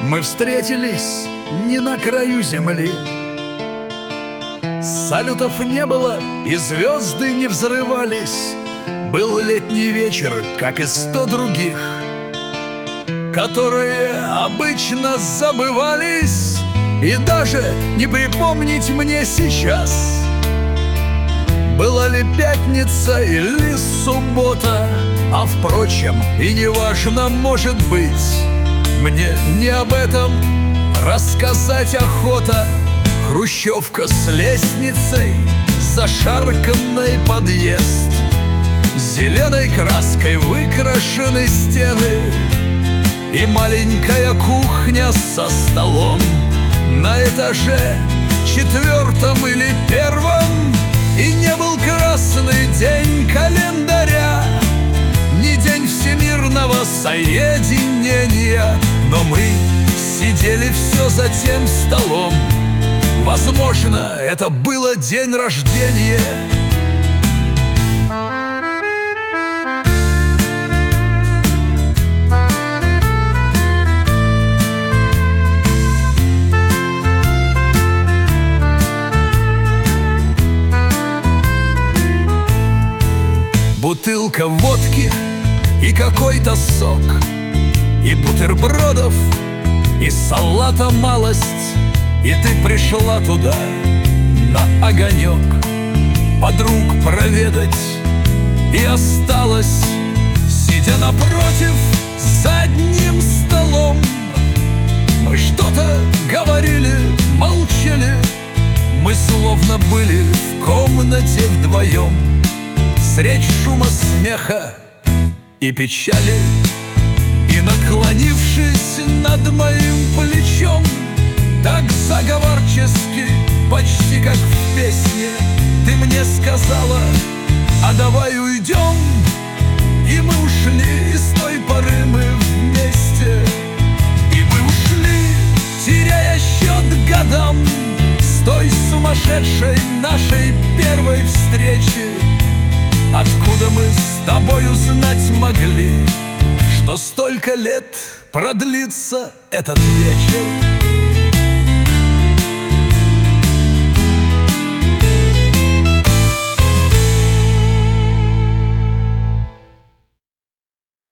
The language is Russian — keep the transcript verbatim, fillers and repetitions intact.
Мы встретились не на краю земли. Салютов не было, и звезды не взрывались. Был летний вечер, как и сто других, которые обычно забывались. И даже не припомнить мне сейчас, была ли пятница или суббота. А впрочем, и не важно, может быть, мне не об этом рассказать охота. Хрущевка с лестницей, зашарканный подъезд, зеленой краской выкрашены стены и маленькая кухня со столом на этаже четвертом или первом. И не был красный день календаря, не день всемирного соединения, но мы сидели все за тем столом. Возможно, это было день рождения. Бутылка водки и какой-то сок, и бутербродов, и салата малость. И ты пришла туда на огонек подруг проведать, и осталась, сидя напротив за одним столом. Мы что-то говорили, молчали, мы словно были в комнате вдвоем, средь шума смеха и печали. И, наклонившись над моим плечом, так заговорчески, почти как в песне, ты мне сказала: а давай уйдем. И мы ушли, и с той поры мы вместе. И мы ушли, теряя счет годам, с той сумасшедшей нашей первой встречи. Откуда мы с тобой узнать могли, что столько лет продлится этот вечер?